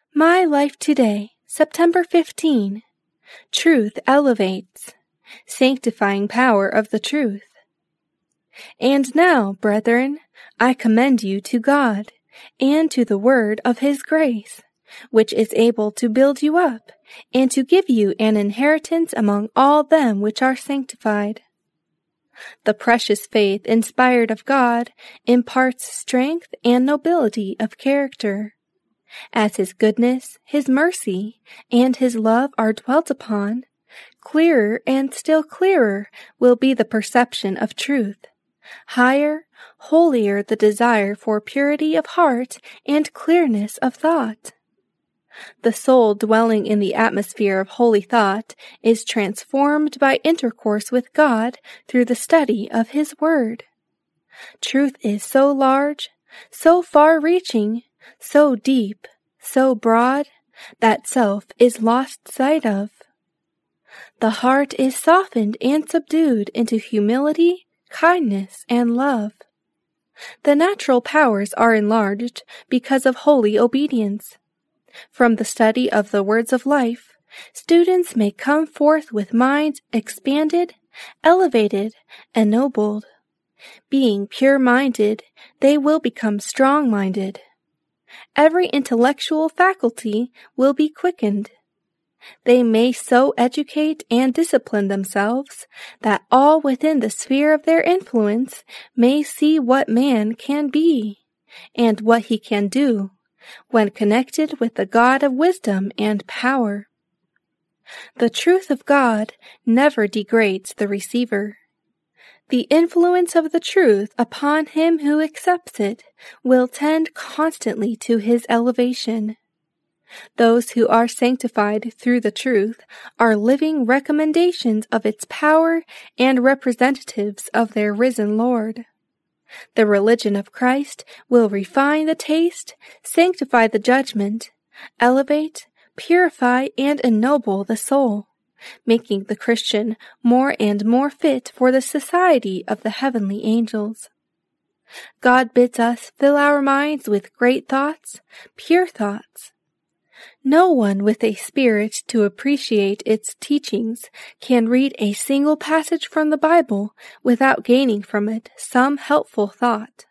My Life Today, September 15. Truth elevates. Sanctifying power of the truth. And now, brethren, I commend you to God, and to the word of his grace, which is able to build you up, and to give you an inheritance among all them which are sanctified. The precious faith inspired of God imparts strength and nobility of character. As his goodness, his mercy, and his love are dwelt upon, clearer and still clearer will be the perception of truth, higher, holier the desire for purity of heart and clearness of thought. The soul dwelling in the atmosphere of holy thought is transformed by intercourse with God through the study of his word. Truth is so large, so far-reaching, so deep, so broad, that self is lost sight of. The heart is softened and subdued into humility, kindness, and love. The natural powers are enlarged because of holy obedience. From the study of the words of life, students may come forth with minds expanded, elevated, ennobled. Being pure-minded, they will become strong-minded. Every intellectual faculty will be quickened. They may so educate and discipline themselves that all within the sphere of their influence may see what man can be, and what he can do, when connected with the God of wisdom and power. The truth of God never degrades the receiver. The influence of the truth upon him who accepts it will tend constantly to his elevation. Those who are sanctified through the truth are living recommendations of its power and representatives of their risen Lord. The religion of Christ will refine the taste, sanctify the judgment, elevate, purify, and ennoble the soul, making the Christian more and more fit for the society of the heavenly angels. God bids us fill our minds with great thoughts, pure thoughts. No one with a spirit to appreciate its teachings can read a single passage from the Bible without gaining from it some helpful thought.